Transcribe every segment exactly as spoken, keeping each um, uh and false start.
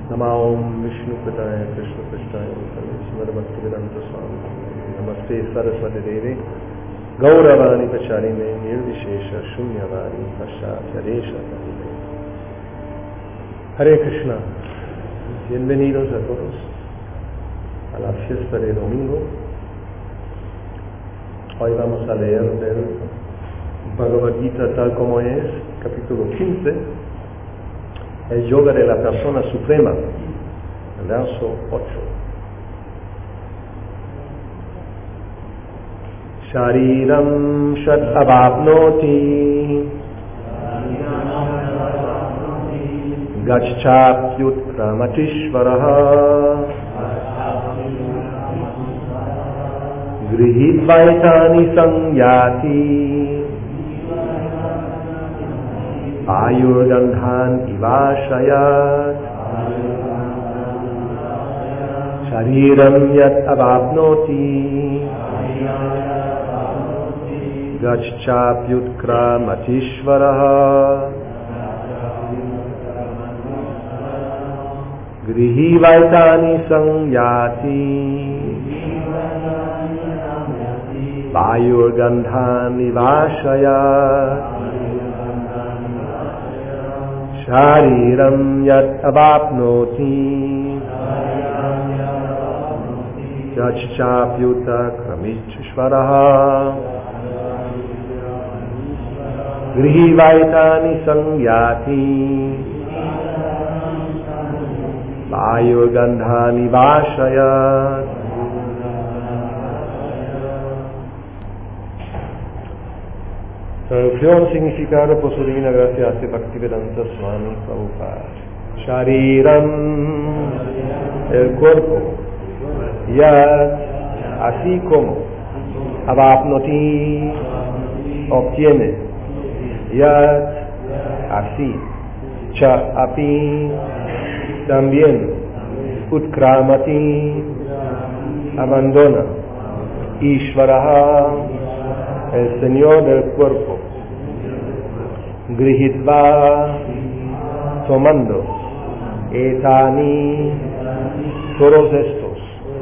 Namo Vishnu Padaya Krishna Prasthaya Srimad Bhaktivedanta Swami Namaste Saraswati Devi Gauravani Pacharine Nirvishesha Shunyavani Pashatyaresha Tarine. Hare Krishna. Bienvenidos a todos a la fiesta de domingo. Hoy vamos a leer del Bhagavad Gita tal como es, capítulo quince, el yoga de la persona suprema, el verso ocho. Shariram shat avapnoti gacchapyutkramatishvaraha grihitvaitani sangyati ayurgandhan ivashayat shariram yat avapnoti gacchapyutkramatishvaraha grihivaitani sangyati vayurgandhani vashayat shariram yat avapnoti gacchapyuta kramishvaraha grihivaitani sangyati vayurgandhani vashayat. Traducción significada por su divina gracia de Bhaktivedanta Swami Prabhupada. Shariram, el cuerpo, yat, así como, avapnoti, obtiene, yat, así, cha api, también, utkramati, abandona, Ishvaraha, el Señor del cuerpo, grihitva, tomando, etani, todos estos,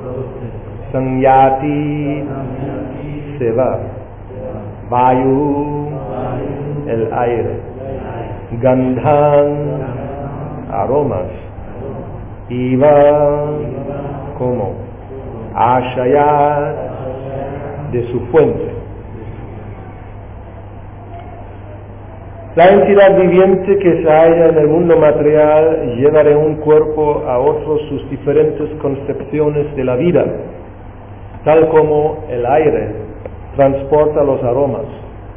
sanyati, se va, vayu, el aire, gandhan, aromas, iva, como, ashayat, de su fuente. La entidad viviente que se halla en el mundo material lleva de un cuerpo a otro sus diferentes concepciones de la vida, tal como el aire transporta los aromas.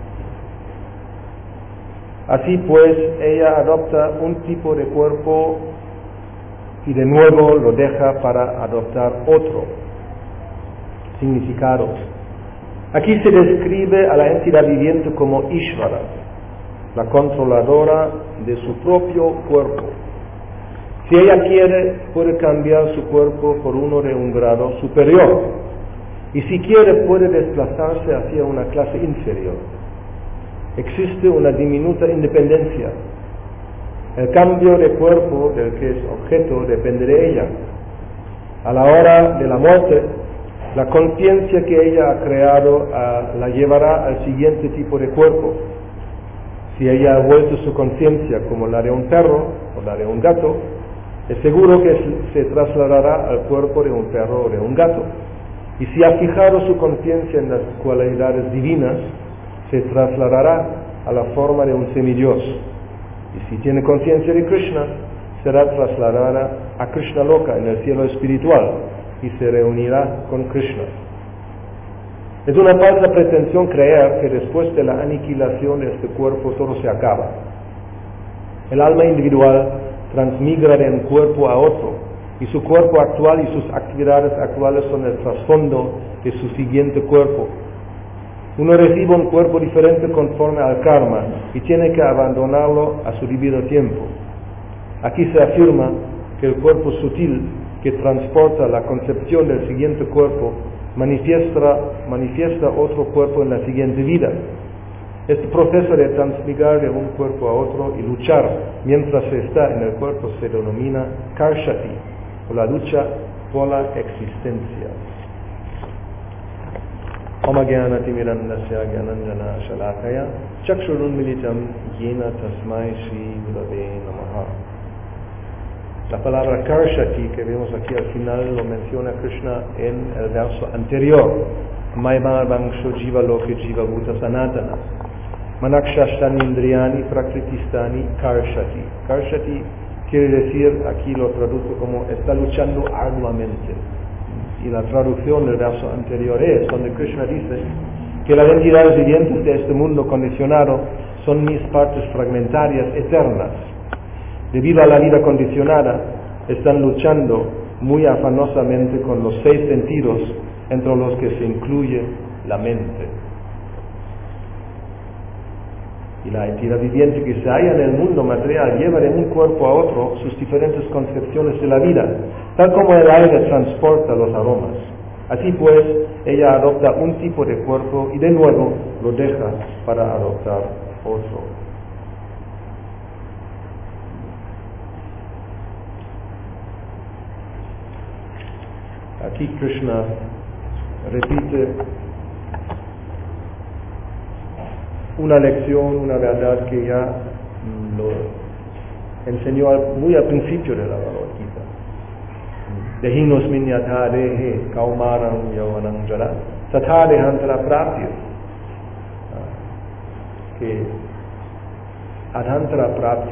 Así pues, ella adopta un tipo de cuerpo y de nuevo lo deja para adoptar otro. Significados. Aquí se describe a la entidad viviente como Ishvara, la controladora de su propio cuerpo. Si ella quiere, puede cambiar su cuerpo por uno de un grado superior, y si quiere, puede desplazarse hacia una clase inferior. Existe una diminuta independencia. El cambio de cuerpo del que es objeto depende de ella. A la hora de la muerte, la conciencia que ella ha creado uh, la llevará al siguiente tipo de cuerpo. Si ella ha vuelto su conciencia como la de un perro o la de un gato, es seguro que se trasladará al cuerpo de un perro o de un gato. Y si ha fijado su conciencia en las cualidades divinas, se trasladará a la forma de un semidios. Y si tiene conciencia de Krishna, será trasladada a Krishna Loka, en el cielo espiritual, y se reunirá con Krishna. Es una falsa pretensión creer que después de la aniquilación de este cuerpo todo se acaba. El alma individual transmigra de un cuerpo a otro, y su cuerpo actual y sus actividades actuales son el trasfondo de su siguiente cuerpo. Uno recibe un cuerpo diferente conforme al karma y tiene que abandonarlo a su debido tiempo. Aquí se afirma que el cuerpo sutil que transporta la concepción del siguiente cuerpo manifiesta, manifiesta otro cuerpo en la siguiente vida. Este proceso de transmigrar de un cuerpo a otro y luchar mientras se está en el cuerpo se denomina karshati, o la lucha por la existencia. Om Jnanati Mirandasya Jnananjana Shalakaya Chakshurunmilitam Yena Tasmai Shri Gurave Namaha. La palabra karshati que vemos aquí al final lo menciona Krishna en el verso anterior. Maimarvangsho Jiva Loke Jiva Bhuta Sanatana Manakshashtani Indriyani Prakritistani Karshati. Karshati quiere decir, aquí lo traduzco como está luchando arduamente. Y la traducción del verso anterior es donde Krishna dice que las entidades vivientes de este mundo condicionado son mis partes fragmentarias eternas. Debido a la vida condicionada, están luchando muy afanosamente con los seis sentidos, entre los que se incluye la mente. Y la entidad viviente que se halla en el mundo material lleva de un cuerpo a otro sus diferentes concepciones de la vida, tal como el aire transporta los aromas. Así pues, ella adopta un tipo de cuerpo y de nuevo lo deja para adoptar otro. Aquí Krishna repite una lección, una verdad que ya lo enseñó muy al principio de la Bhagavad Gita. Dehinos minyatha dehe kaumaram yavanam jara tatha dehantara praptir. Que adhantara prapti,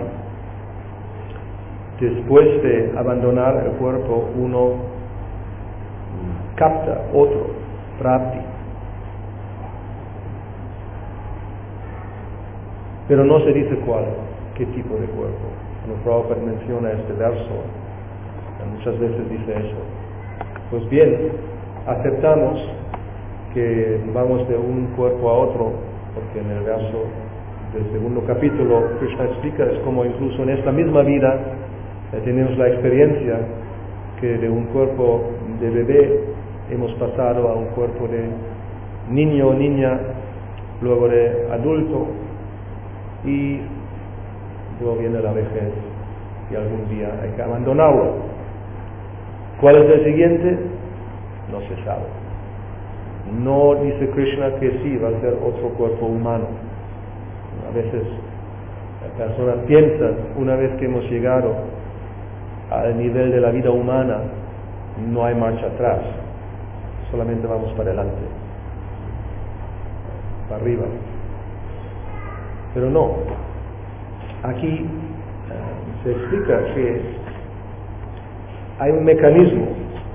después de abandonar el cuerpo, uno capta otro prapti. Pero no se dice cuál, qué tipo de cuerpo. Cuando Prabhupada menciona este verso, muchas veces dice eso. Pues bien, aceptamos que vamos de un cuerpo a otro, porque en el verso del segundo capítulo Krishna explica, es como incluso en esta misma vida eh, tenemos la experiencia que de un cuerpo de bebé hemos pasado a un cuerpo de niño o niña, luego de adulto, y luego viene la vejez y algún día hay que abandonarlo. ¿Cuál es el siguiente? No se sabe. No dice Krishna que sí va a ser otro cuerpo humano. A veces las personas piensan, una vez que hemos llegado al nivel de la vida humana, no hay marcha atrás, solamente vamos para adelante, para arriba. Pero no, aquí eh, se explica que hay un mecanismo,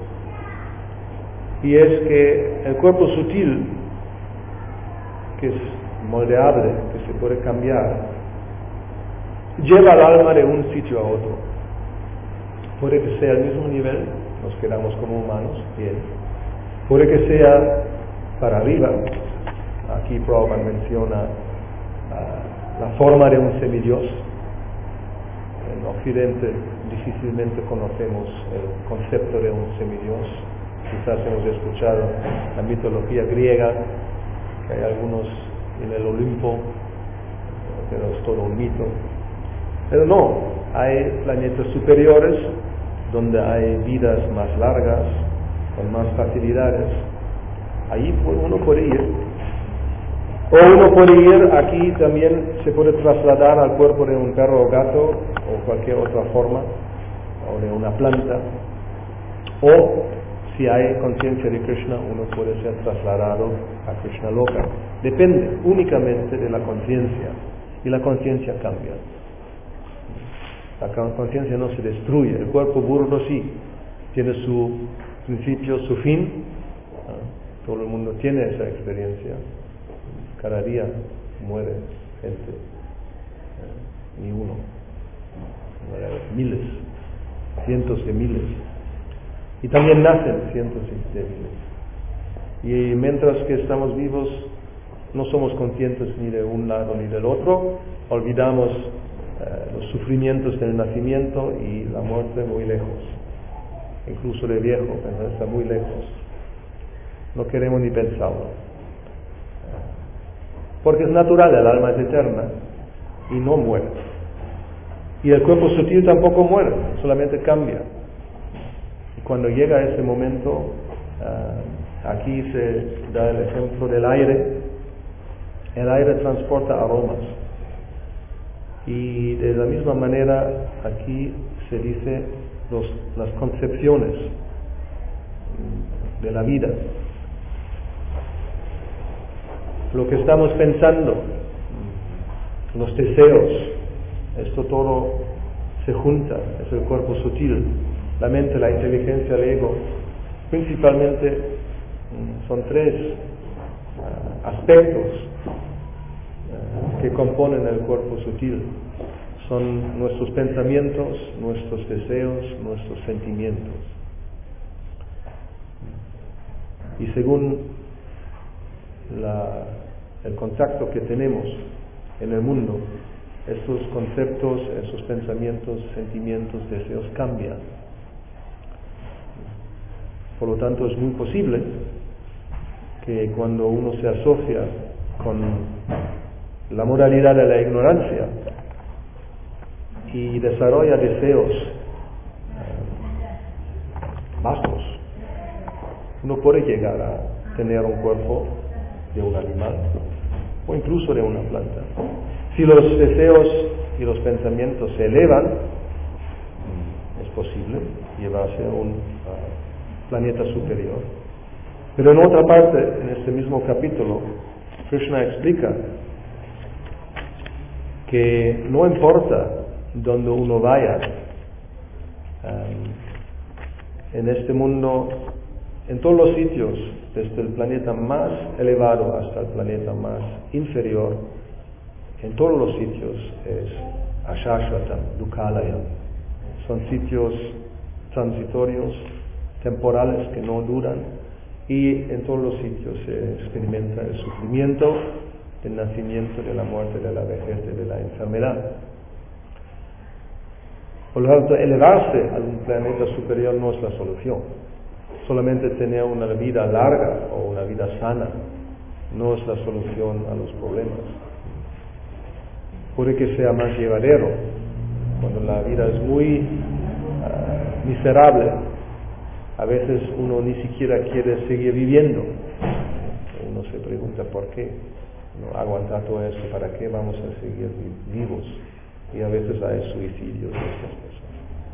y es que el cuerpo sutil, que es moldeable, que se puede cambiar, lleva al alma de un sitio a otro. Puede que sea al mismo nivel, nos quedamos como humanos, bien. Puede que sea para arriba. Aquí Prabhupada menciona uh, la forma de un semidios. En Occidente difícilmente conocemos el concepto de un semidios. Quizás hemos escuchado la mitología griega, que hay algunos en el Olimpo, pero es todo un mito. Pero no, hay planetas superiores donde hay vidas más largas, con más facilidades. Ahí uno puede ir. O uno puede ir, aquí también se puede trasladar al cuerpo de un perro o gato, o cualquier otra forma, o de una planta. O, si hay conciencia de Krishna, uno puede ser trasladado a Krishna Loka. Depende únicamente de la conciencia, y la conciencia cambia. La conciencia no se destruye, el cuerpo burdo sí, tiene su principio, su fin. Todo el mundo tiene esa experiencia. Cada día muere gente, ni uno, miles, cientos de miles. Y también nacen cientos de miles. Y mientras que estamos vivos, no somos conscientes ni de un lado ni del otro, olvidamos eh, los sufrimientos del nacimiento y la muerte muy lejos. Incluso de viejo, pero está muy lejos. No queremos ni pensarlo. porque es natural, el alma es eterna y no muere. Y el cuerpo sutil tampoco muere, solamente cambia. Y cuando llega ese momento, uh, aquí se da el ejemplo del aire. El aire transporta aromas. Y de la misma manera aquí se dice los, las concepciones de la vida. Lo que estamos pensando, los deseos, esto todo se junta, es el cuerpo sutil, la mente, la inteligencia, el ego. Principalmente son tres uh, aspectos uh, que componen el cuerpo sutil. Son nuestros pensamientos, nuestros deseos, nuestros sentimientos. Y según la, el contacto que tenemos en el mundo, estos conceptos, esos pensamientos, sentimientos, deseos cambian. Por lo tanto, es muy posible que cuando uno se asocia con la moralidad de la ignorancia y desarrolla deseos eh, bajos, uno puede llegar a tener un cuerpo de un animal o incluso de una planta. Si los deseos y los pensamientos se elevan, es posible llevarse a un uh, planeta superior. Pero en otra parte, en este mismo capítulo, Krishna explica que no importa donde uno vaya, um, en este mundo, en todos los sitios, desde el planeta más elevado hasta el planeta más inferior, en todos los sitios es Ashashvatam, Dukhalayam. Son sitios transitorios, temporales, que no duran, y en todos los sitios se experimenta el sufrimiento del nacimiento, de la muerte, de la vejez, de la enfermedad. Por lo tanto, elevarse a un planeta superior no es la solución. Solamente tener una vida larga o una vida sana no es la solución a los problemas. Puede que sea más llevadero cuando la vida es muy uh, miserable. A veces uno ni siquiera quiere seguir viviendo. Uno se pregunta por qué. No aguantar todo esto, ¿para qué vamos a seguir vivos? Y a veces hay suicidios de estas personas.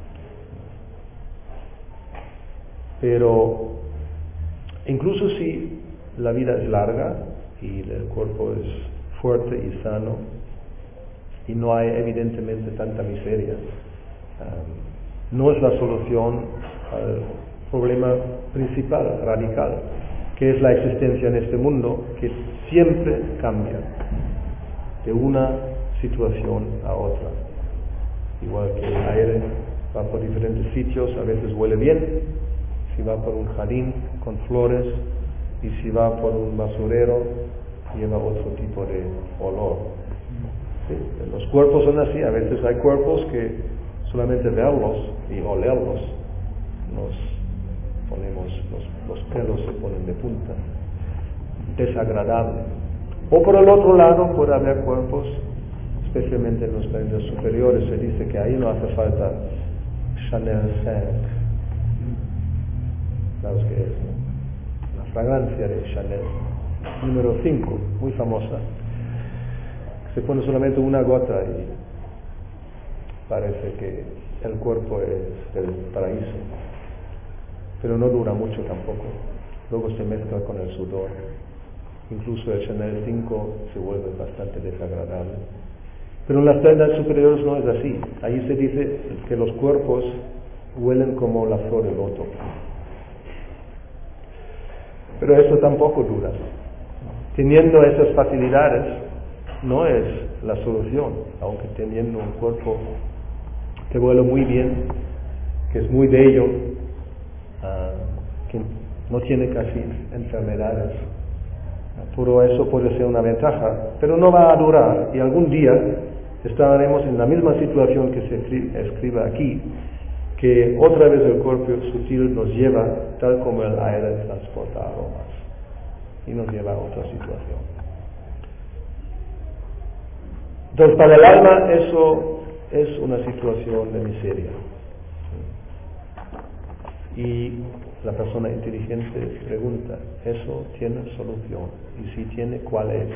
Pero incluso si la vida es larga y el cuerpo es fuerte y sano y no hay evidentemente tanta miseria, um, no es la solución al problema principal, radical, que es la existencia en este mundo, que siempre cambia de una situación a otra. Igual que el aire va por diferentes sitios, a veces huele bien, si va por un jardín con flores, y si va por un basurero lleva otro tipo de olor. Sí, los cuerpos son así, a veces hay cuerpos que solamente verlos y olerlos nos ponemos, los, los pelos se ponen de punta, desagradable. O por el otro lado puede haber cuerpos, especialmente en los planetas superiores, se dice que ahí no hace falta Chanel cinco. ¿Sabes qué es? ¿No? La fragancia de Chanel número cinco, muy famosa. Se pone solamente una gota y parece que el cuerpo es del paraíso. Pero no dura mucho tampoco. Luego se mezcla con el sudor. Incluso el Chanel cinco se vuelve bastante desagradable. Pero en las planetas superiores no es así. Ahí se dice que los cuerpos huelen como la flor de loto. Pero eso tampoco dura. Teniendo esas facilidades no es la solución, aunque teniendo un cuerpo que huele muy bien, que es muy bello, uh, que no tiene casi enfermedades. Todo eso puede ser una ventaja, pero no va a durar, y algún día estaremos en la misma situación que se escribe aquí, que otra vez el cuerpo sutil nos lleva, tal como el aire transporta aromas, y nos lleva a otra situación. Entonces, para el alma eso es una situación de miseria. Y la persona inteligente pregunta, ¿eso tiene solución? Y si tiene, ¿cuál es?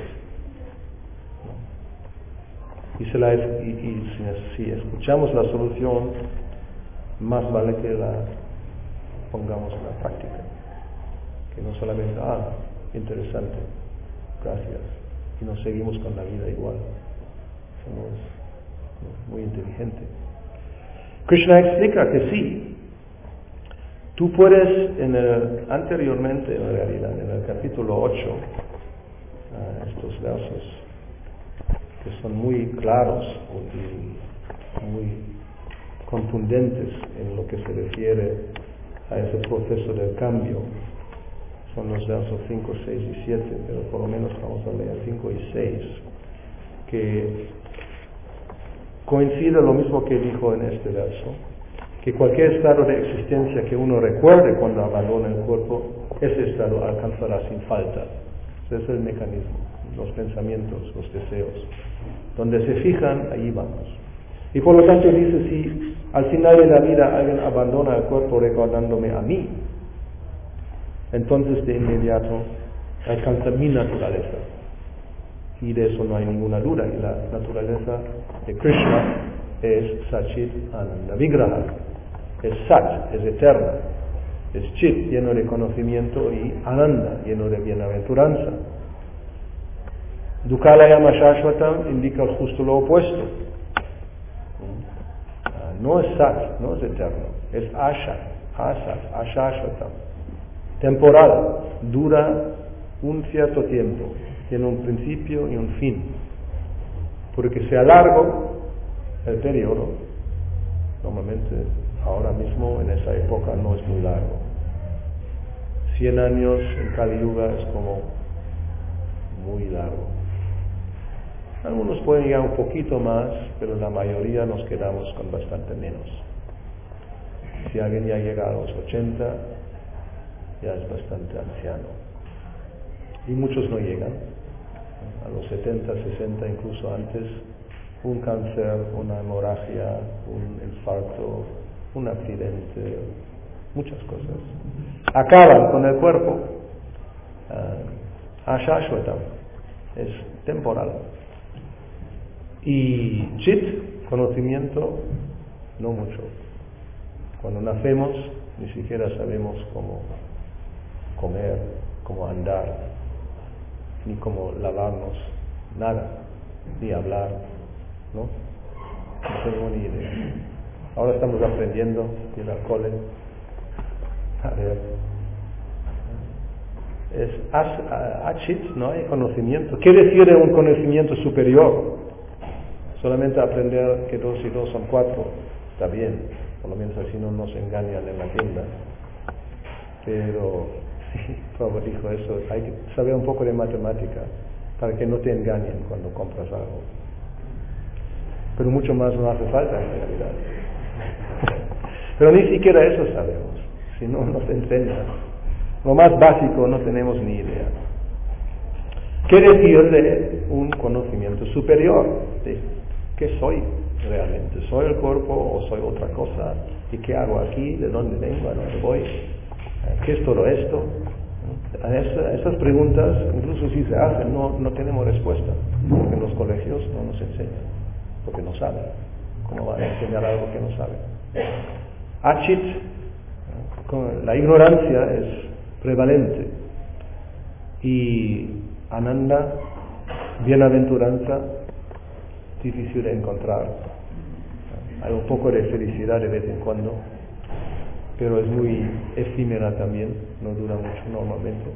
Y, se la, y, y si, si escuchamos la solución, más vale que la pongamos en la práctica. Que no solamente, ah, interesante, gracias, y nos seguimos con la vida igual. Somos muy inteligentes. Krishna explica que sí, tú puedes, en el, anteriormente en realidad, en el capítulo ocho, uh, estos versos que son muy claros y muy contundentes en lo que se refiere a ese proceso del cambio, son los versos cinco, seis y siete, pero por lo menos vamos a leer cinco y seis, que coincide lo mismo que dijo en este verso, que cualquier estado de existencia que uno recuerde cuando abandona el cuerpo, ese estado alcanzará sin falta. Ese es el mecanismo, los pensamientos, los deseos. Donde se fijan, allí vamos. Y por lo tanto dice, si al final de la vida alguien abandona el cuerpo recordándome a mí, entonces de inmediato alcanza mi naturaleza. Y de eso no hay ninguna duda. Y la naturaleza de Krishna es Satchit Ananda Vigraha. Es Sat, es eterna. Es Chit, lleno de conocimiento, y Ananda, lleno de bienaventuranza. Dukalayama Shashvatam indica justo lo opuesto. No es Sat, no es eterno. Es Ashat, Asat, Ashashvatam. Temporal, dura un cierto tiempo, tiene un principio y un fin. Porque sea largo el periodo, normalmente ahora mismo en esa época no es muy largo. Cien años en Kali Yuga es como muy largo. Algunos pueden llegar un poquito más, pero la mayoría nos quedamos con bastante menos. Si alguien ya llega a los ochenta, ya es bastante anciano. Y muchos no llegan. A los setenta, sesenta, incluso antes, un cáncer, una hemorragia, un infarto, un accidente, muchas cosas. Acaban con el cuerpo. Uh, Ashashvatam es temporal. Y Chit, conocimiento, no mucho. Cuando nacemos, ni siquiera sabemos cómo comer, cómo andar, ni cómo lavarnos, nada, ni hablar, ¿no? No tengo ni idea. Ahora estamos aprendiendo de la cole. A ver, es Achit, no hay conocimiento. ¿Qué decir de un conocimiento superior? Solamente aprender que dos y dos son cuatro, está bien, por lo menos así no nos engañan en la tienda. Pero, sí, Prabhupada dijo eso, hay que saber un poco de matemática para que no te engañen cuando compras algo. Pero mucho más no hace falta en realidad. Pero ni siquiera eso sabemos, si no nos enseñan. Lo más básico no tenemos ni idea. ¿Qué decir de un conocimiento superior? De ¿qué soy realmente? ¿Soy el cuerpo o soy otra cosa? ¿Y qué hago aquí? ¿De dónde vengo? ¿A dónde voy? ¿Qué es todo esto? A esa, esas preguntas, incluso si se hacen, no, no tenemos respuesta, porque en los colegios no nos enseñan, porque no saben. ¿Cómo van a enseñar algo que no saben? Achit, la ignorancia es prevalente. Y Ananda, bienaventuranza, difícil de encontrar. Hay un poco de felicidad de vez en cuando, pero es muy efímera también, no dura mucho normalmente.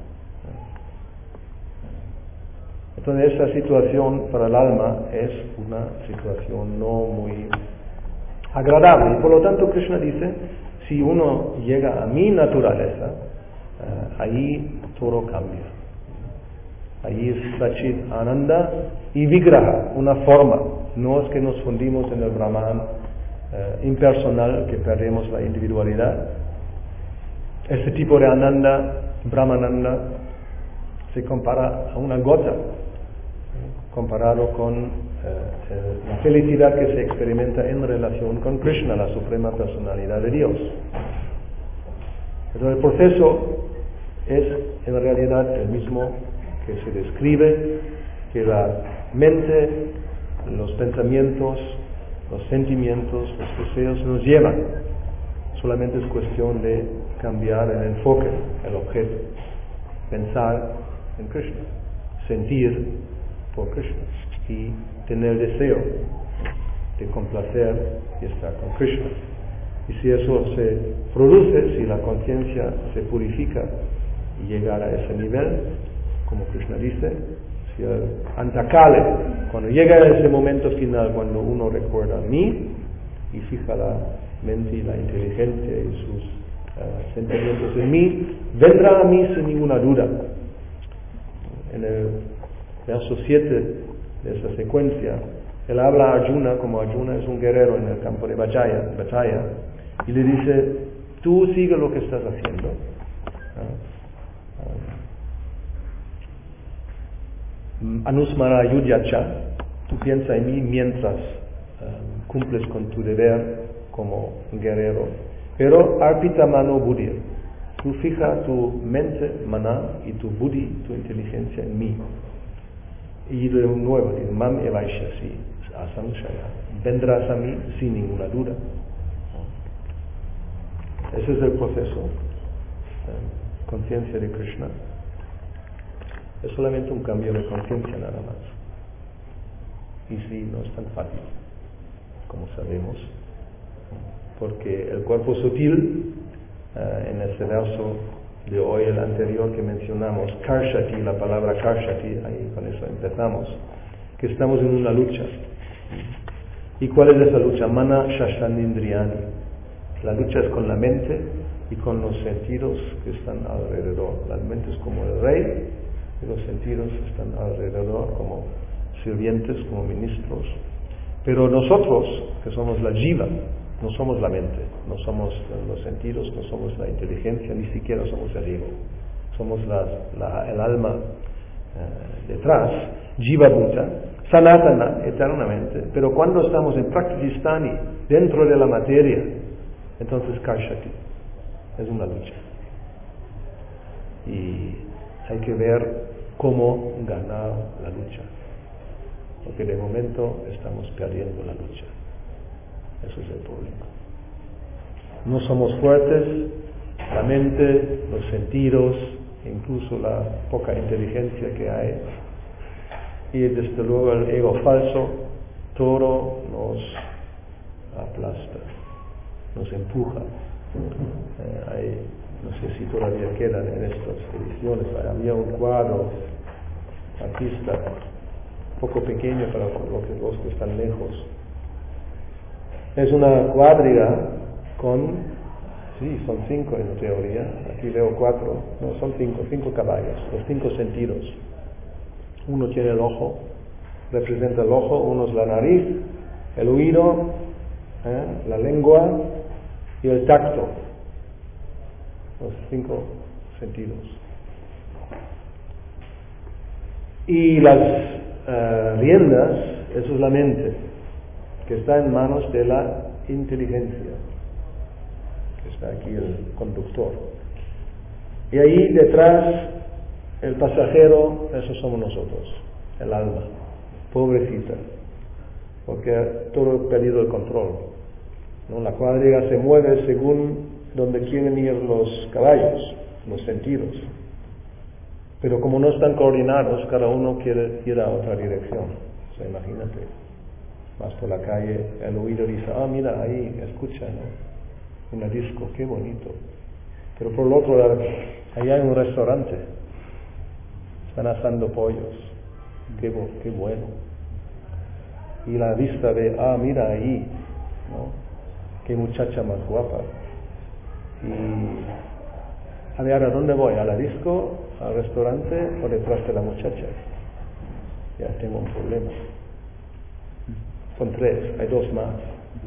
Entonces esa situación para el alma es una situación no muy agradable. Y por lo tanto Krishna dice, si uno llega a mi naturaleza, uh, ahí todo cambia. Allí es Satchit Ananda y Vigraha, una forma. No es que nos fundimos en el Brahman eh, impersonal, que perdemos la individualidad. Este tipo de Ananda, Brahmananda, se compara a una gota. comparado con eh, eh, la felicidad que se experimenta en relación con Krishna, la suprema personalidad de Dios. Entonces el proceso es en realidad el mismo que se describe, que la mente, los pensamientos, los sentimientos, los deseos nos llevan. Solamente es cuestión de cambiar el enfoque, el objeto, pensar en Krishna, sentir por Krishna y tener deseo de complacer y estar con Krishna. Y si eso se produce, si la conciencia se purifica y llegar a ese nivel, como Krishna dice, si el antakale, cuando llega a ese momento final, cuando uno recuerda a mí y fija la mente y la inteligencia y sus uh, sentimientos en mí, vendrá a mí sin ninguna duda. En el verso siete de esa secuencia, él habla a Arjuna como Arjuna es un guerrero en el campo de batalla, batalla y le dice, tú sigue lo que estás haciendo. Anusmara yudyacha, tú piensa en mí mientras um, cumples con tu deber como guerrero. Pero arpita mano buddhi, tú fija tu mente, maná, y tu buddhi, tu inteligencia en mí. Y de nuevo, dice, mam evaishasi, asamshaya, vendrás a mí sin ninguna duda. Ese es el proceso, um, conciencia de Krishna. Es solamente un cambio de conciencia nada más. Y sí, no es tan fácil, como sabemos, porque el cuerpo sutil, uh, en ese verso de hoy, el anterior que mencionamos, karshati, la palabra karshati, ahí con eso empezamos, que estamos en una lucha. ¿Y cuál es esa lucha? Mana shashanindriyani. La lucha es con la mente y con los sentidos que están alrededor. La mente es como el rey, y los sentidos están alrededor como sirvientes, como ministros. Pero nosotros, que somos la jiva, no somos la mente, no somos los sentidos, no somos la inteligencia, ni siquiera somos el ego. Somos la, la, el alma eh, detrás, jiva bhuta, sanatana, eternamente. Pero cuando estamos en praktisthani, dentro de la materia, entonces karshati, es una lucha. Y hay que ver cómo ganar la lucha, porque de momento estamos perdiendo la lucha. Eso es el problema. No somos fuertes, la mente, los sentidos, incluso la poca inteligencia que hay, y desde luego el ego falso, todo nos aplasta, nos empuja. Eh, hay, no sé si todavía quedan en estas ediciones, había un cuadro, artista, un poco pequeño para los que, los que están lejos. Es una cuadriga con, sí, son cinco en teoría, aquí veo cuatro, no, son cinco, cinco caballos, los cinco sentidos. Uno tiene el ojo, representa el ojo, uno es la nariz, el oído, ¿eh? la lengua y el tacto. Los cinco sentidos. Y las uh, riendas, eso es la mente, que está en manos de la inteligencia, que está aquí el conductor. Y ahí detrás, el pasajero, eso somos nosotros, el alma, pobrecita, porque todo ha perdido el control, ¿no? La cuadriga se mueve según donde quieren ir los caballos, los sentidos. Pero como no están coordinados, cada uno quiere ir a otra dirección. O sea, imagínate, vas por la calle, el oído dice, ah, mira, ahí, escucha, ¿no? Una disco, qué bonito. Pero por el otro lado, ahí hay un restaurante, están asando pollos, qué, qué bueno. Y la vista ve, ah, mira ahí, ¿no? Qué muchacha más guapa. Y a ver, ¿a dónde voy? ¿A la disco, al restaurante o detrás de la muchacha? Ya tengo un problema. Son tres, hay dos más.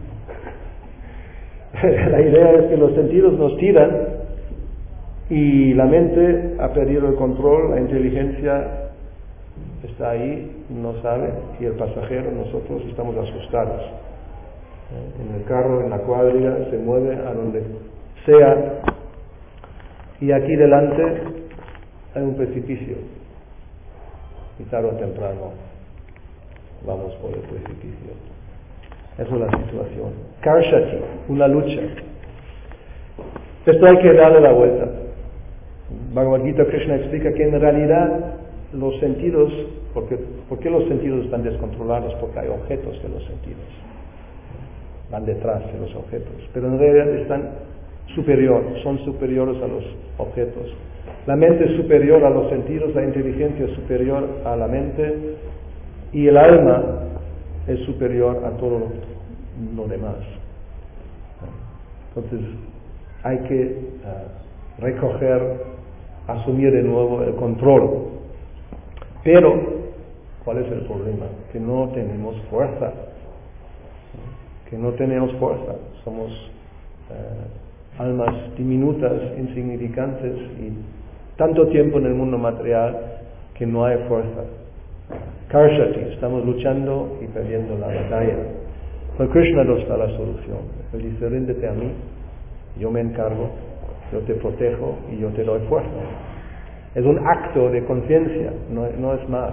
La idea es que los sentidos nos tiran y la mente ha perdido el control, la inteligencia está ahí, no sabe, y el pasajero, nosotros estamos asustados. En el carro, en la cuadrilla, se mueve a donde sea, y aquí delante hay un precipicio, y tarde o temprano vamos por el precipicio. Esa es la situación. Karshati, una lucha. Esto hay que darle la vuelta. Bhagavad Gita Krishna explica que en realidad los sentidos, porque, ¿por qué los sentidos están descontrolados? Porque hay objetos de los sentidos, van detrás de los objetos, pero en realidad están superior, son superiores a los objetos. La mente es superior a los sentidos, la inteligencia es superior a la mente, y el alma es superior a todo lo, lo demás. Entonces hay que uh, recoger, asumir de nuevo el control. Pero, ¿cuál es el problema? Que no tenemos fuerza. Que no tenemos fuerza. Somos uh, almas diminutas, insignificantes, y tanto tiempo en el mundo material que no hay fuerza. Karshati, estamos luchando y perdiendo la batalla. Pero Krishna nos da la solución. Él dice, ríndete a mí, yo me encargo, yo te protejo y yo te doy fuerza. Es un acto de conciencia, no, no es más.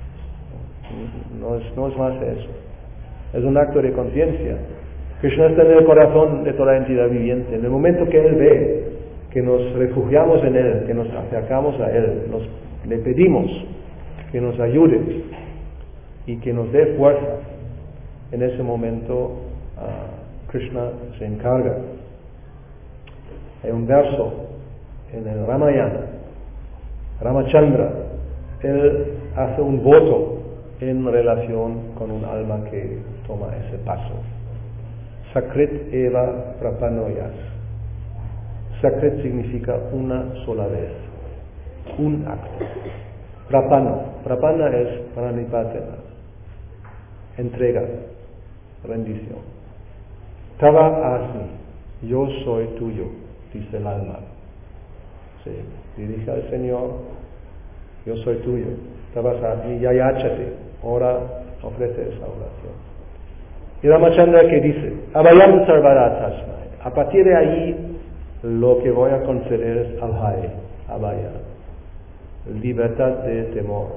No es, no es más eso. Es un acto de conciencia. Krishna está en el corazón de toda entidad viviente. En el momento que Él ve que nos refugiamos en Él, que nos acercamos a Él, nos, le pedimos que nos ayude y que nos dé fuerza, en ese momento uh, Krishna se encarga. Hay un verso en el Ramayana, Ramachandra, él hace un voto en relación con un alma que toma ese paso. Sakrit eva prapanoyas. Sakrit significa una sola vez, un acto. Prapana, prapana es pranipatena, entrega, rendición. Tava asmi, yo soy tuyo, dice el alma. Se dirige al Señor, yo soy tuyo. Tava asmi, yayachate, ahora ofrece esa oración. Y Ramachandra que dice, Abhayam sarvaratasmai, a partir de ahí lo que voy a conceder es abhaya, abhaya, libertad de temor.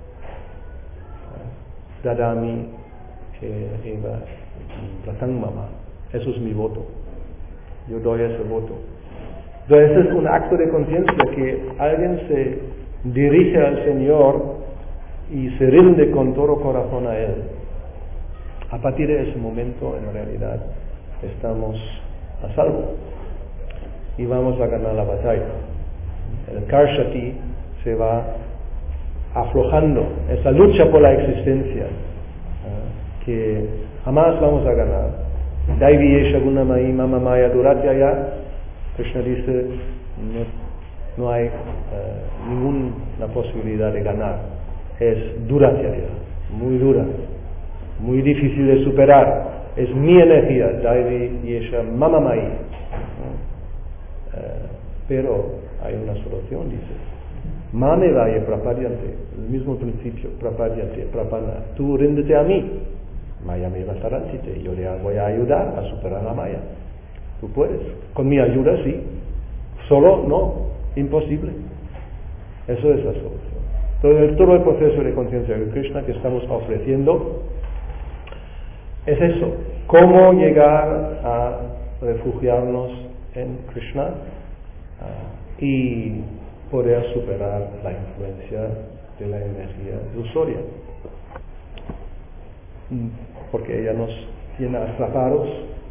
Dadami eva pratangmama, eso es mi voto, yo doy ese voto. Entonces es un acto de conciencia que alguien se dirige al Señor y se rinde con todo corazón a Él. A partir de ese momento, en realidad, estamos a salvo y vamos a ganar la batalla. El Karshati se va aflojando, esa lucha por la existencia, ¿eh? que jamás vamos a ganar. Daivi Yesha Gunamai Mama Maya Duratyaya, Krishna dice, no, no hay uh, ninguna posibilidad de ganar. Es Duratyaya, muy dura, muy difícil de superar. Es mi energía, Daivi Yesha Mama Mai. ¿Eh? Uh, pero hay una solución, dice. Mame vaya prapadyante, el mismo principio, prapadyante, prapana, tú ríndete a mí, maya me vasarantite, yo le voy a ayudar a superar la maya. Tú puedes, con mi ayuda sí, solo no, imposible. Eso es la solución. Todo el, todo el proceso de conciencia de Krishna que estamos ofreciendo es eso, cómo llegar a refugiarnos en Krishna uh, y poder superar la influencia de la energía ilusoria, porque ella nos tiene atrapados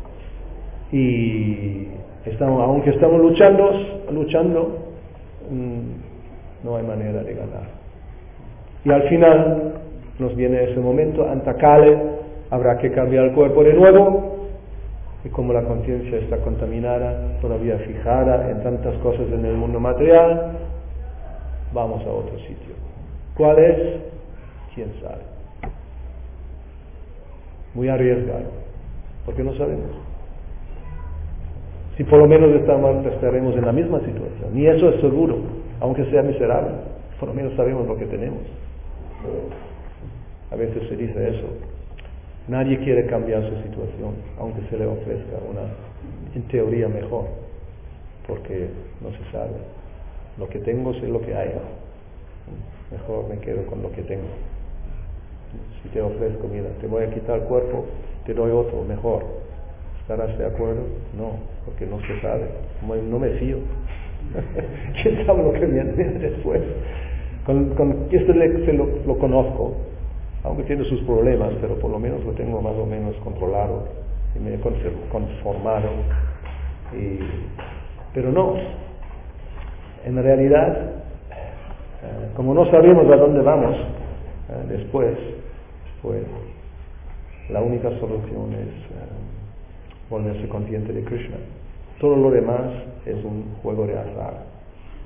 y estamos, aunque estamos luchando, luchando, no hay manera de ganar. Y al final nos viene ese momento, Antakale, habrá que cambiar el cuerpo de nuevo. Y como la conciencia está contaminada, todavía fijada en tantas cosas en el mundo material, vamos a otro sitio. ¿Cuál es? ¿Quién sabe? Muy arriesgado, porque no sabemos. Si por lo menos estamos, estaremos en la misma situación, ni eso es seguro, aunque sea miserable, por lo menos sabemos lo que tenemos. A veces se dice eso. Nadie quiere cambiar su situación, aunque se le ofrezca una, en teoría, mejor, porque no se sabe. Lo que tengo es lo que hay. Mejor me quedo con lo que tengo. Si te ofrezco, mira, te voy a quitar el cuerpo, te doy otro, mejor. ¿Estarás de acuerdo? No, porque no se sabe. No, no me fío. ¿Quién sabe lo que viene después? Con, con esto le, se lo, lo conozco, aunque tiene sus problemas, pero por lo menos lo tengo más o menos controlado y me he conformado. Y, pero no, en realidad, eh, como no sabemos a dónde vamos eh, después, pues la única solución es eh, volverse consciente de Krishna. Todo lo demás es un juego de azar.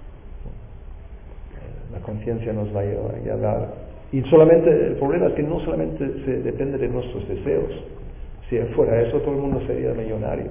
La conciencia nos va a llevar. Y solamente, el problema es que no solamente se depende de nuestros deseos. Si fuera eso, todo el mundo sería millonario.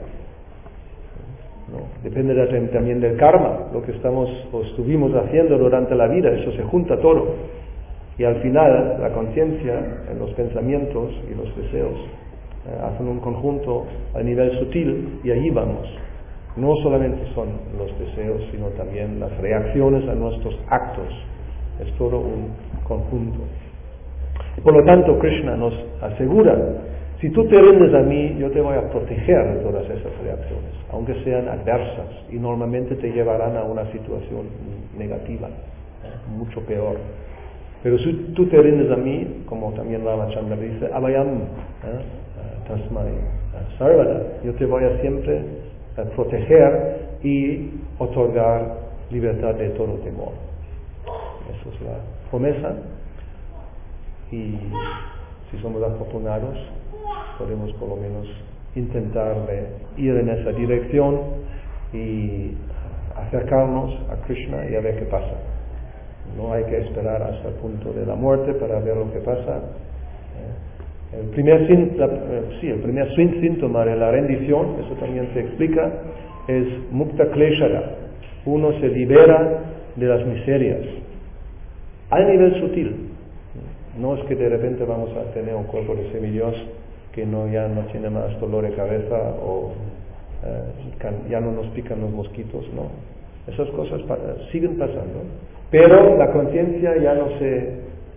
¿No? Depende de, también del karma, lo que estamos o estuvimos haciendo durante la vida, eso se junta todo. Y al final, la conciencia, los pensamientos y los deseos eh, hacen un conjunto a nivel sutil y allí vamos. No solamente son los deseos, sino también las reacciones a nuestros actos. Es todo un conjunto. Por lo tanto, Krishna nos asegura, si tú te rindes a mí, yo te voy a proteger de todas esas reacciones, aunque sean adversas, y normalmente te llevarán a una situación negativa, ¿eh? mucho peor. Pero si tú te rindes a mí, como también Ramachandra dice, Abhayam, ¿eh? Tasmai, Sarvada, yo te voy a siempre a proteger y otorgar libertad de todo temor. Esa es la promesa, y si somos afortunados podemos por lo menos intentar de ir en esa dirección y acercarnos a Krishna y a ver qué pasa. No hay que esperar hasta el punto de la muerte para ver lo que pasa. El primer, sí, el primer síntoma de la rendición, eso también se explica, es mukta kleshara. Uno se libera de las miserias a nivel sutil. No es que de repente vamos a tener un cuerpo de semidios que no, ya no tiene más dolor de cabeza o eh, ya no nos pican los mosquitos, no. Esas cosas pa- siguen pasando, pero la conciencia ya no se eh,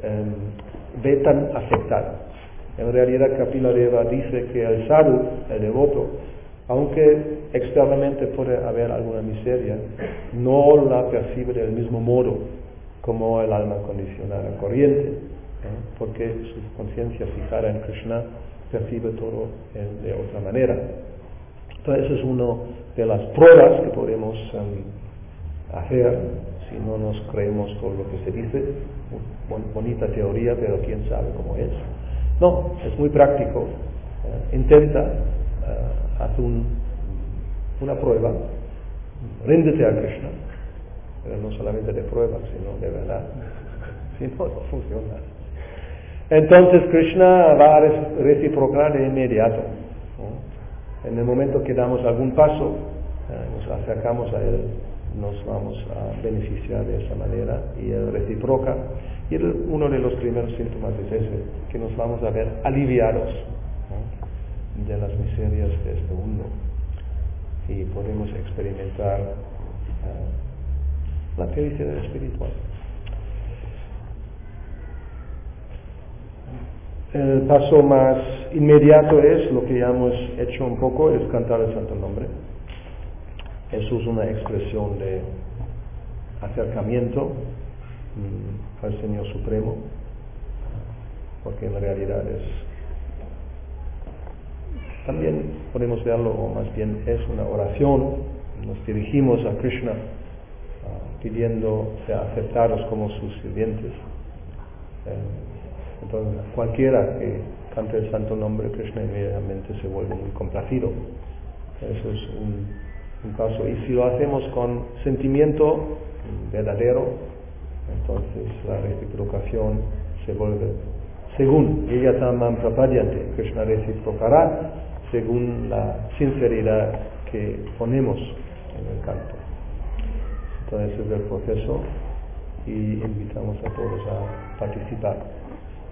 ve tan afectada. En realidad Kapiladeva dice que el sadhu, el devoto, aunque externamente puede haber alguna miseria, no la percibe del mismo modo como el alma condicionada corriente, ¿eh? Porque su conciencia fijada en Krishna percibe todo en, de otra manera. Entonces esa es una de las pruebas que podemos um, hacer si no nos creemos todo lo que se dice. Bon, bonita teoría, pero quién sabe cómo es. No, es muy práctico. Uh, intenta, uh, haz un, una prueba, ríndete a Krishna, pero no solamente de prueba, sino de verdad. Si no, no funciona. Entonces Krishna va a reciprocar de inmediato, ¿no? En el momento que damos algún paso, eh, nos acercamos a Él, nos vamos a beneficiar de esa manera, y Él reciproca. Y el, uno de los primeros síntomas es ese, que nos vamos a ver aliviados, ¿no? de las miserias de este mundo, y podemos experimentar uh, la felicidad espiritual. El paso más inmediato es lo que ya hemos hecho un poco, es cantar el Santo Nombre. Eso es una expresión de acercamiento mm, al Señor Supremo, porque en realidad es, también podemos verlo, o más bien es una oración. Nos dirigimos a Krishna uh, pidiendo ser aceptados como sus sirvientes. Eh, Entonces, cualquiera que cante el Santo Nombre de Krishna inmediatamente se vuelve muy complacido. Eso es un, un paso. Y si lo hacemos con sentimiento verdadero, entonces la reciprocación se vuelve según Yayatamam Prapadyante. Krishna reciprocará según la sinceridad que ponemos en el canto. Entonces, ese es el proceso y invitamos a todos a participar.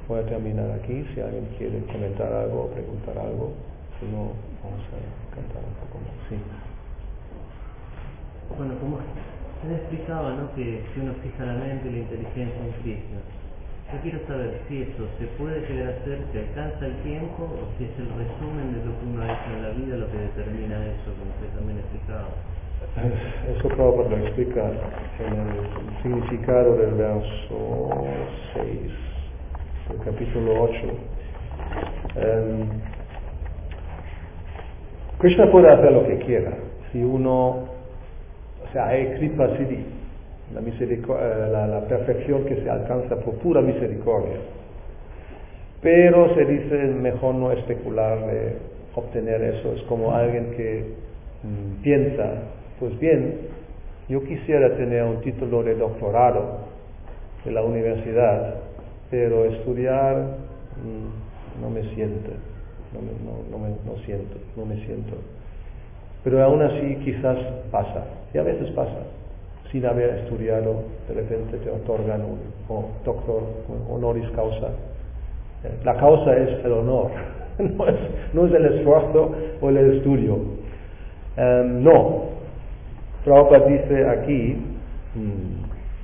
voy a terminar aquí. Si alguien quiere comentar algo o preguntar algo, si no, vamos a cantar un poco más. Sí. Bueno, como usted explicaba, ¿no?, que si uno fija la mente y la inteligencia en Cristo, yo quiero saber si eso se puede llegar a hacer, si alcanza el tiempo, o si es el resumen de lo que uno ha hecho en la vida lo que determina eso, como usted también explicaba. Eso Prabhupada lo explica en el significado del verso seis, del capítulo ocho. Um, Krishna puede hacer lo que quiera. Si uno, o sea, hay kripa siddhi, la, misericordia, la, la perfección que se alcanza por pura misericordia. Pero se dice mejor no especular de obtener eso. Es como alguien que mm, piensa, pues bien, yo quisiera tener un título de doctorado de la universidad, pero estudiar mmm, no me siento, no me, no, no, me, no siento, no me siento. Pero aún así quizás pasa, y a veces pasa, sin haber estudiado, de repente te otorgan un oh, doctor, un honoris causa. La causa es el honor, no es, no es el esfuerzo o el estudio. Um, no. Prabhupada dice aquí, hmm,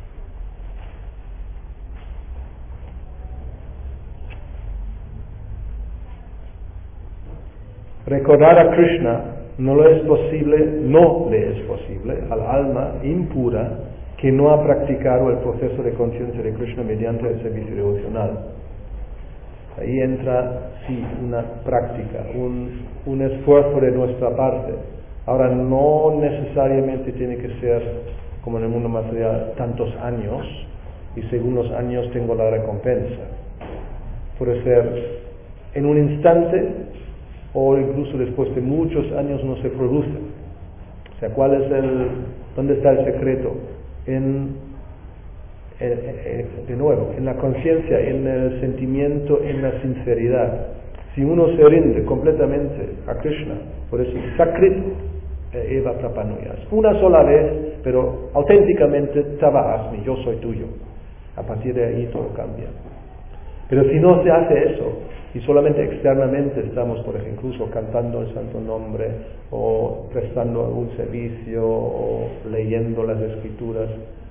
recordar a Krishna no le es posible, no le es posible al alma impura que no ha practicado el proceso de conciencia de Krishna mediante el servicio devocional. Ahí entra, sí, una práctica, un, un esfuerzo de nuestra parte. Ahora, no necesariamente tiene que ser, como en el mundo material, tantos años, y según los años tengo la recompensa. Puede ser en un instante, o incluso después de muchos años no se produce. O sea, ¿cuál es el, dónde está el secreto? En, en, en de nuevo, en la conciencia, en el sentimiento, en la sinceridad. Si uno se rinde completamente a Krishna, por eso, sakrit eva prapanuyas, una sola vez, pero auténticamente tava asmi, yo soy tuyo. A partir de ahí todo cambia. Pero si no se hace eso, y solamente externamente estamos, por ejemplo, incluso cantando el santo nombre, o prestando algún servicio, o leyendo las escrituras,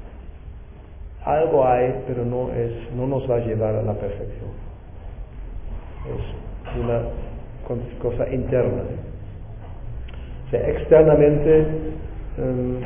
algo hay, pero no es, no nos va a llevar a la perfección. Es una cosa interna. O sea, externamente um,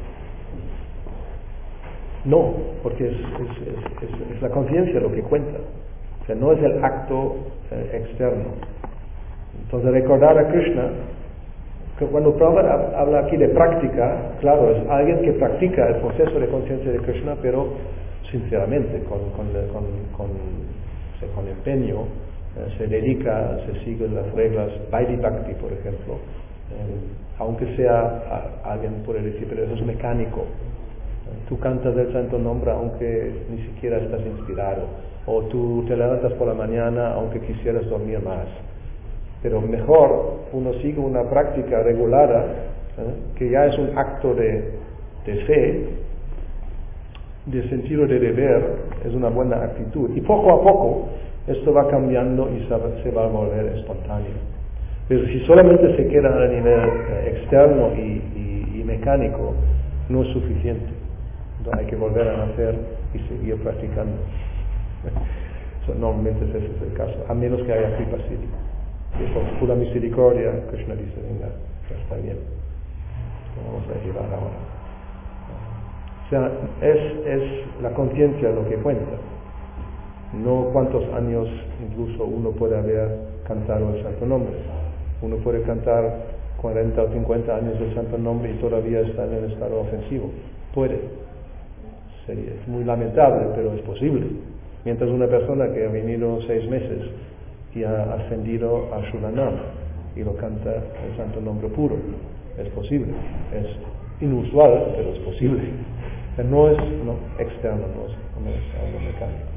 no, porque es, es, es, es, es la conciencia lo que cuenta. O sea, no es el acto eh, externo. Entonces, recordar a Krishna, que cuando Prabhupada habla aquí de práctica, claro, es alguien que practica el proceso de conciencia de Krishna, pero sinceramente, con, con, con, con, o sea, con empeño, eh, se dedica, se siguen las reglas, Vaidhi Bhakti, por ejemplo, eh, aunque sea a, alguien puede decir, pero eso es mecánico. Tú cantas el santo nombre aunque ni siquiera estás inspirado, o tú te levantas por la mañana aunque quisieras dormir más. Pero mejor uno sigue una práctica regulada, ¿eh?, que ya es un acto de, de fe, de sentido de deber, es una buena actitud. Y poco a poco esto va cambiando y se, se va a volver espontáneo. Pero si solamente se queda a nivel eh, externo y, y, y mecánico, no es suficiente. Entonces hay que volver a nacer y seguir practicando. So, normalmente ese es el caso, a menos que haya kripa siddhi. Y por pura misericordia, Krishna dice, venga, ya está bien. Lo vamos a llevar ahora. O sea, es, es la conciencia lo que cuenta. No cuántos años incluso uno puede haber cantado el santo nombre. Uno puede cantar cuarenta o cincuenta años el santo nombre y todavía está en el estado ofensivo. Puede. Sería, es muy lamentable, pero es posible. Mientras una persona que ha venido seis meses y ha ascendido a Shulanam y lo canta el santo nombre puro, es posible. Es inusual, pero es posible. Pero no es no, externo, no es, no es algo mecánico.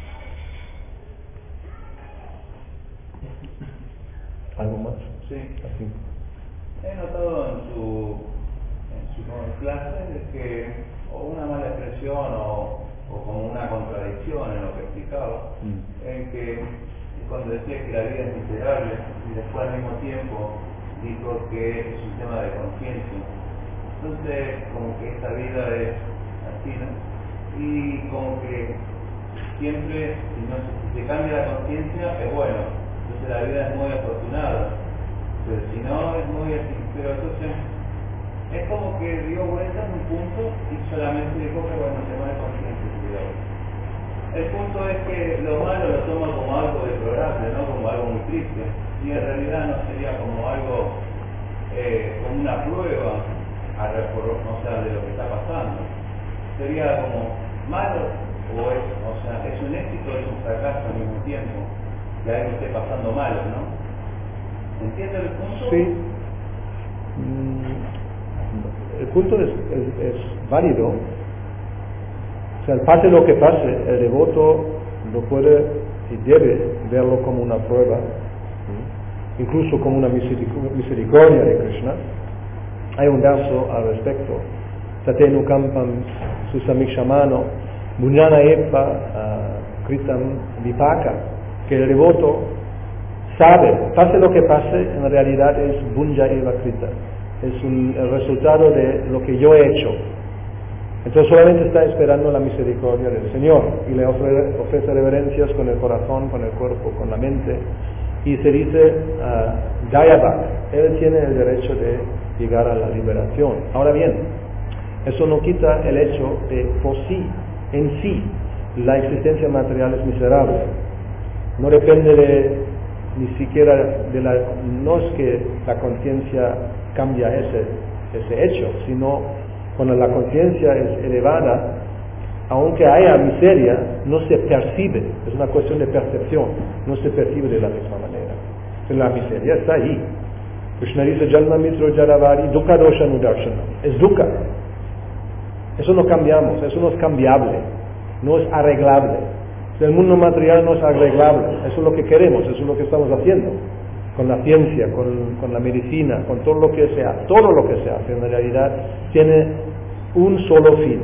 ¿Algo más? Sí. Así. He notado en su en sus clases que o una mala expresión o, o como una contradicción en lo que explicaba, Mm. en que cuando decía que la vida es miserable y después al mismo tiempo dijo que es un tema de conciencia. Entonces, como que esta vida es así, ¿no? Y como que siempre, si, no, si se cambia la conciencia, es bueno. Entonces la vida es muy afortunada. Pero si no, es muy así. Pero entonces, es como que dio vuelta en un punto y solamente dijo que bueno, se pone conciencia. El punto es que lo malo lo toma como algo deplorable, ¿no? Como algo muy triste. Y en realidad no sería como algo, eh, como una prueba a repor- o sea, de lo que está pasando. Sería como malo, o es, o sea, es un éxito o es un fracaso al mismo tiempo, que algo esté pasando malo, ¿no? ¿Entiende el punto? Sí. Mm, el punto es, es, es válido. O sea, pase lo que pase, el devoto lo puede y debe verlo como una prueba, ¿sí? Incluso como una misericordia de Krishna. Hay un verso al respecto. Tatenu kampam susamikshamano bunyana epa kritam vipaka, que el devoto sabe, pase lo que pase, en realidad es bunya eva krita, es un, el resultado de lo que yo he hecho. Entonces solamente está esperando la misericordia del Señor y le ofrece, ofrece reverencias con el corazón, con el cuerpo, con la mente, y se dice uh, Dayavak, él tiene el derecho de llegar a la liberación. Ahora bien, eso no quita el hecho de por sí, en sí, la existencia material es miserable. No depende de ni siquiera de la, no es que la conciencia cambia ese, ese hecho, sino cuando la conciencia es elevada, aunque haya miseria, no se percibe, es una cuestión de percepción, no se percibe de la misma manera. Entonces, la miseria está ahí. Krishna dice, Jalma Mitro Jaravari, Dukkha Dosha Nudarshana. Es Dukkha. Eso no cambiamos, eso no es cambiable, no es arreglable. El mundo material no es arreglable, eso es lo que queremos, eso es lo que estamos haciendo. Con la ciencia, con, con la medicina, con todo lo que sea, todo lo que se hace en realidad tiene un solo fin: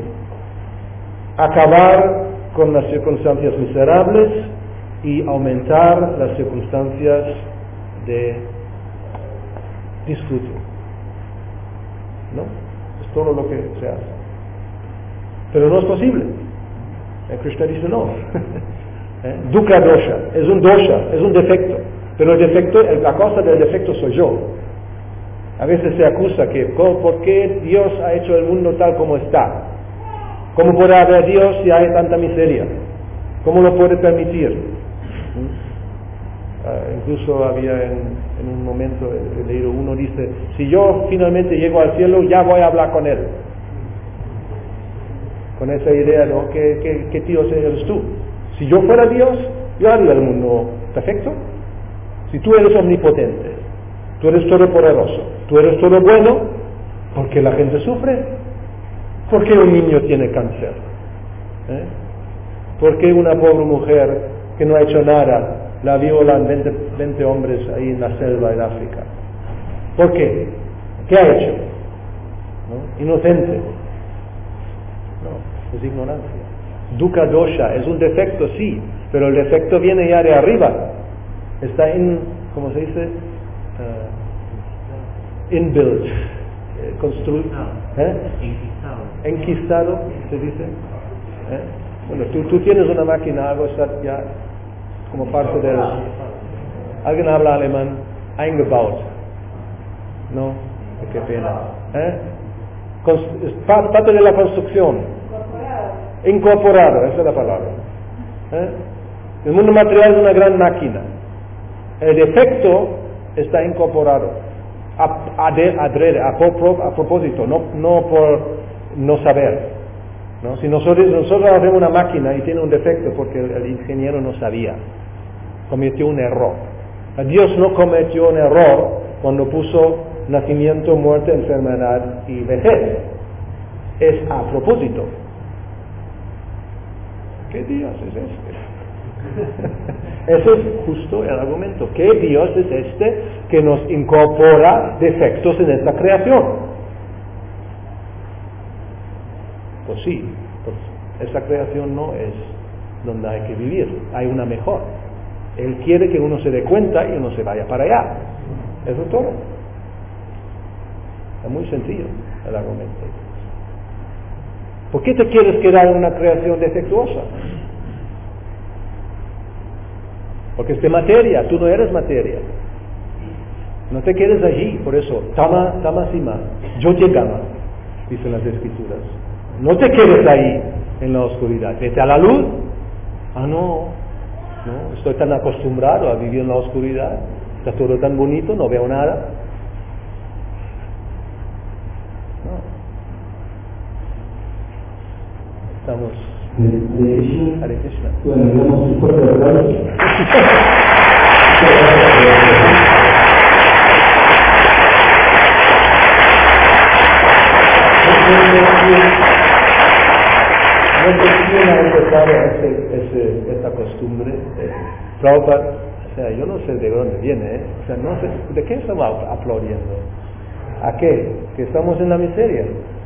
acabar con las circunstancias miserables y aumentar las circunstancias de disfrute. ¿No? Es todo lo que se hace. Pero no es posible. El Krishna dice no. ¿Eh? Dukkha dosha, es un dosha, es un defecto. Pero el defecto, la causa del defecto soy yo. A veces se acusa que, ¿por qué Dios ha hecho el mundo tal como está? ¿Cómo puede haber Dios si hay tanta miseria? ¿Cómo lo puede permitir? ¿Mm? Uh, incluso había en, en un momento, he leído, uno dice, si yo finalmente llego al cielo, ya voy a hablar con Él. Con esa idea de, oh, ¿qué, qué, qué Dios eres tú? Si yo fuera Dios, yo haría el mundo perfecto. Si tú eres omnipotente, tú eres todopoderoso, tú eres todo bueno, ¿por qué la gente sufre? ¿Por qué un niño tiene cáncer? ¿Eh? ¿Por qué una pobre mujer que no ha hecho nada la violan veinte, veinte hombres ahí en la selva en África? ¿Por qué? ¿Qué ha hecho? ¿No? Inocente. No, es ignorancia. Dukkha dosha es un defecto, sí, pero el defecto viene ya de arriba. Está en, ¿cómo se dice? Uh, inbuilt, eh, construido, ¿eh? Enquistado. Enquistado, se dice. ¿Eh? Bueno, tú, tú tienes una máquina, algo está ya como parte del... Alguien habla alemán, eingebaut. No, qué pena. ¿Eh? Const- es parte de la construcción. Incorporado. Incorporado, esa es la palabra. ¿Eh? El mundo material es una gran máquina. El defecto está incorporado, a, a, de, adrede, a, pro, a propósito, no, no por no saber. ¿No? Si nosotros, nosotros hacemos una máquina y tiene un defecto porque el, el ingeniero no sabía, cometió un error. Dios no cometió un error cuando puso nacimiento, muerte, enfermedad y vejez. Es a propósito. ¿Qué Dios es este? Ese es justo el argumento. ¿Qué Dios es este que nos incorpora defectos en esta creación? Pues sí, pues esta creación no es donde hay que vivir, hay una mejor. Él quiere que uno se dé cuenta y uno se vaya para allá. Eso es todo. Es muy sencillo el argumento. ¿Por qué te quieres quedar en una creación defectuosa? Porque es de materia, tú no eres materia. No te quedes allí, por eso, tama, tama sima, yo te gama, dicen las escrituras. No te quedes ahí en la oscuridad, vete a la luz. Ah, no, no, estoy tan acostumbrado a vivir en la oscuridad, está todo tan bonito, no veo nada. No. Estamos... Hare Krishna. Bueno, damos un fuerte aplauso. No sé quién ha empezado ese, ese, esta costumbre. Prabhupada, o sea, yo no sé de dónde viene, ¿eh? O sea, no sé, ¿de qué estamos aplaudiendo? ¿A qué? ¿Que estamos en la miseria?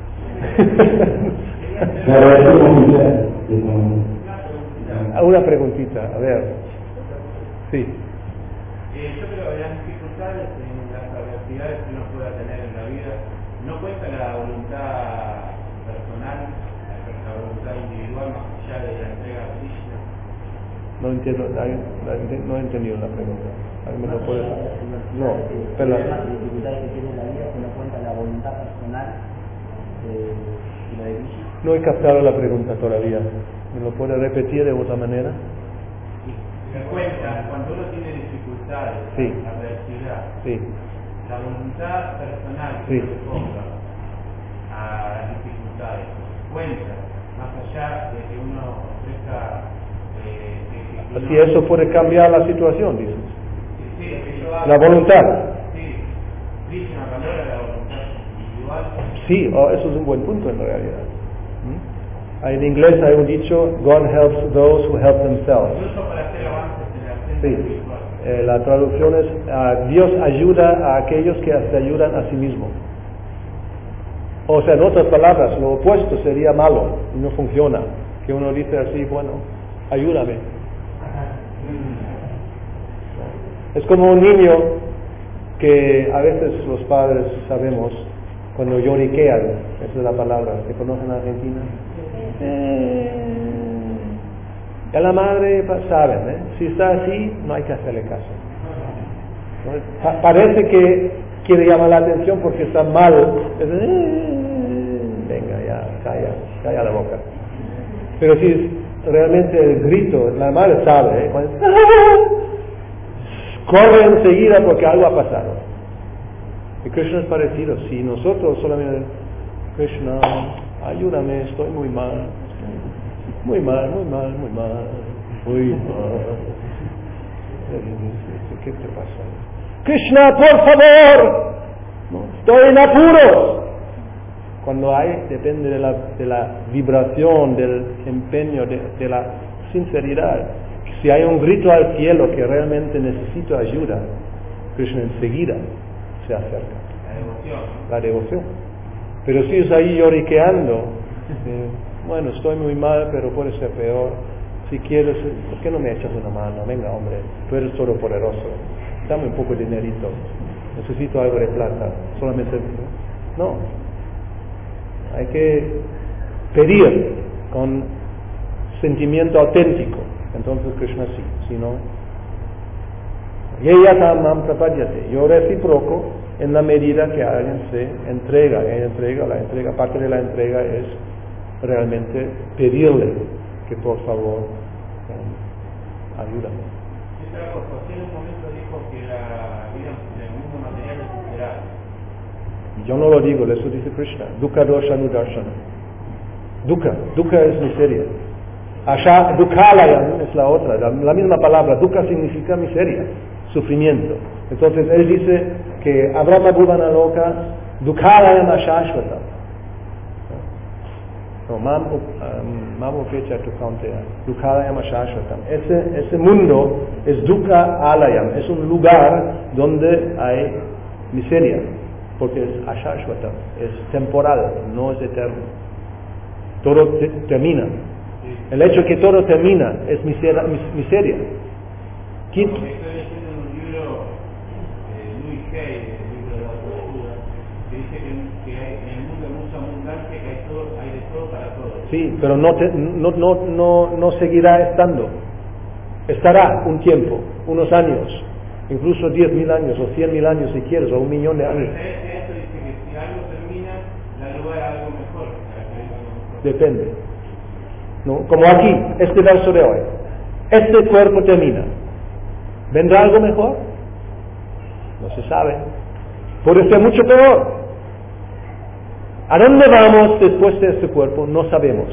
Una preguntita, a ver. Sí. Eh, yo creo que las dificultades en las adversidades que uno pueda tener en la vida no cuenta la voluntad personal, la voluntad individual más allá de la entrega a Krishna. No entiendo, no he entendido la pregunta. ¿Alguien me lo puede saber? No, pero las dificultades que tiene la vida que no cuenta la voluntad personal eh, y la de Krishna. no he captado la pregunta todavía. ¿Me lo puede repetir de otra manera? Se cuenta, cuando uno tiene dificultades, Sí. adversidad, Sí. la voluntad personal que Sí. se ponga a las dificultades cuenta, más allá de que uno ofrezca eh, que, que Así uno, eso puede cambiar la situación, dices. sí, sí, que yo haga- La voluntad. Sí, Krishna valora la voluntad individual. Sí, oh, eso es un buen punto en realidad. ¿Mm? En inglés hay un dicho, God helps those who help themselves. Incluso para hacer avances en la senda Sí. espiritual. Eh, la traducción es, uh, Dios ayuda a aquellos que se ayudan a sí mismos. O sea, en otras palabras, lo opuesto sería malo y no funciona. Que uno dice así, bueno, ayúdame. Es como un niño que a veces los padres sabemos, cuando lloriquean, esa es la palabra, ¿se conocen en Argentina? Eh, ya la madre sabe, ¿eh? Si está así, no hay que hacerle caso. ¿No? Pa- parece que quiere llamar la atención porque está mal. Es, eh, venga, ya, calla, calla la boca. Pero si es realmente el grito, la madre sabe, ¿eh? Cuando, corre enseguida porque algo ha pasado. Y Krishna es parecido. Si nosotros solamente, Krishna, ayúdame, estoy muy mal, muy mal, muy mal, muy mal, muy mal. ¿Qué te pasa? Krishna, por favor, no, estoy en apuros. Cuando hay, depende de la, de la vibración, del empeño, de, de la sinceridad. Si hay un grito al cielo que realmente necesito ayuda, Krishna enseguida se acerca. La devoción. La devoción. Pero si es ahí lloriqueando, eh, bueno, estoy muy mal, pero puede ser peor. Si quieres, ¿por qué no me echas una mano? Venga, hombre, tú eres todopoderoso. Dame un poco de dinerito. Necesito algo de plata. Solamente... No. Hay que pedir con sentimiento auténtico. Entonces Krishna sí. Si no... Yo reciproco en la medida que alguien se entrega. ¿eh? entrega la entrega, parte de la entrega es realmente pedirle que por favor eh, ayúdame. Otra cosa, usted en un momento dijo que la vida en el mundo material es miserable. Y yo no lo digo, eso dice Krishna. Dukkha dosha nudarshana. Dukkha, dukkha es miseria. Asha, dukkhalayam es la otra, la, la misma palabra. Dukkha significa miseria, sufrimiento. Entonces él dice que Abrahma Bhuvana Loka dukkhalayam ashashvata. No, mam mam upecha tu kaunteya dukkhalayam ashashvatam. Ese ese mundo es dukkha alayam, es un lugar donde hay miseria, porque es ashashvatam, es temporal, no es eterno. Todo te, termina. El hecho de que todo termina es miseria. miseria. ¿Quién? Estoy leyendo en un libro, eh, Louis Hay, el libro de la autoayuda, que dice que, que hay, en el mundo hay mucha abundancia, que hay, todo, hay de todo para todos. Sí, pero no, te, no, no, no, no seguirá estando. Estará un tiempo, unos años, incluso diez mil años o cien mil años si quieres, o un millón de años. Esto dice que si algo termina, da lugar a algo mejor. Depende. ¿No? Como aquí, este verso de hoy. Este cuerpo termina. ¿Vendrá algo mejor? No se sabe. Puede ser mucho peor. ¿A dónde vamos después de este cuerpo? No sabemos.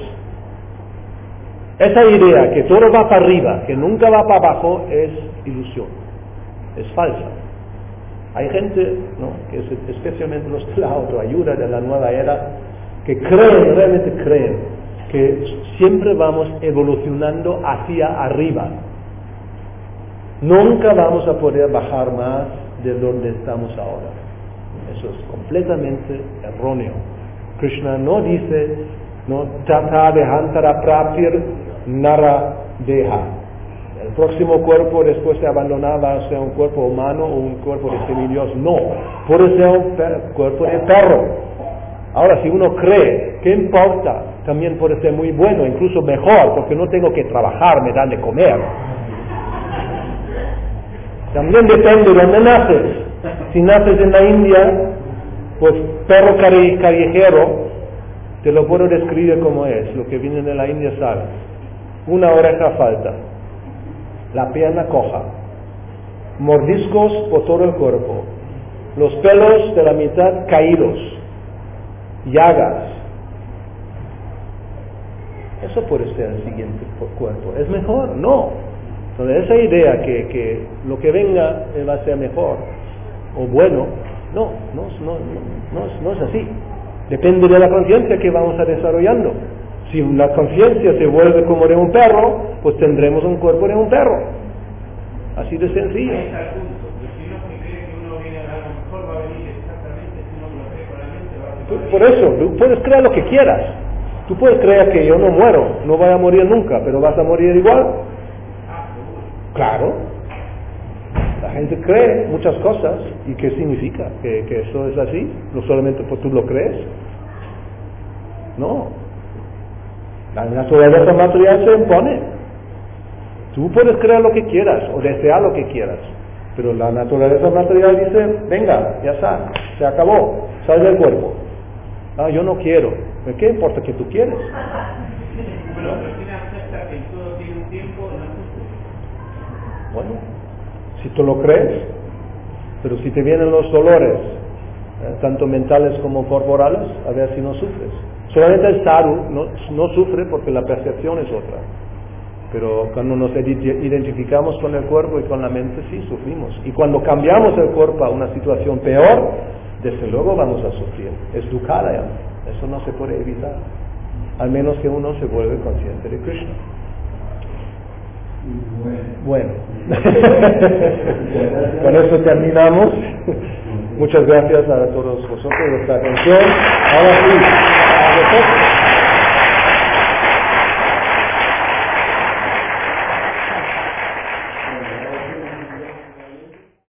Esa idea que todo va para arriba, que nunca va para abajo, es ilusión. Es falsa. Hay gente, ¿no?, que es especialmente los de la autoayuda de la nueva era, que creen, realmente creen, que siempre vamos evolucionando hacia arriba. Nunca vamos a poder bajar más de donde estamos ahora. Eso es completamente erróneo. Krishna no dice, no, tata dehantara praptir nara deha. El próximo cuerpo después de abandonar va a ser un cuerpo humano o un cuerpo de semidios. No, puede ser un per- cuerpo de perro. Ahora, si uno cree, ¿qué importa? También puede ser muy bueno, incluso mejor, porque no tengo que trabajar, me dan de comer. También depende de dónde naces. Si naces en la India, pues perro callejero, te lo puedo describir como es. Lo que viene de la India sabe. Una oreja falta, la pierna coja, mordiscos por todo el cuerpo, los pelos de la mitad caídos, llagas. Eso puede ser el siguiente cuerpo. ¿Es mejor? No. Entonces esa idea que, que lo que venga va a ser mejor o bueno, no, no, no, no, no, es, no es así. Depende de la conciencia que vamos a desarrollando. Si la conciencia se vuelve como de un perro, pues tendremos un cuerpo de un perro. Así de sencillo. Ahí está el punto. Si uno se cree que uno viene a algo mejor, va a venir exactamente, si uno lo cree con la mente, va a venir. Por eso, tú puedes creer lo que quieras. Tú puedes creer que yo no muero, no voy a morir nunca, pero vas a morir igual. Claro. La gente cree muchas cosas. ¿Y qué significa? ¿Que, que eso es así? ¿No solamente porque tú lo crees? No. La naturaleza material se impone. Tú puedes creer lo que quieras o desear lo que quieras, pero la naturaleza material dice, venga, ya está, se acabó, sal del cuerpo. Ah, yo no quiero. ¿Qué importa que tú quieres? Bueno, pero tiene acepta que todo tiene un tiempo, no sufre. Bueno, si tú lo crees, pero si te vienen los dolores, eh, tanto mentales como corporales, a ver si no sufres. Solamente el sadhu no, no sufre porque la percepción es otra. Pero cuando nos identificamos con el cuerpo y con la mente, sí sufrimos. Y cuando cambiamos el cuerpo a una situación peor, desde luego vamos a sufrir. Es dukkha, eso no se puede evitar. Al menos que uno se vuelve consciente de Krishna. Bueno, con eso terminamos. Muchas gracias a todos vosotros por vuestra atención. Ahora sí, a vosotros.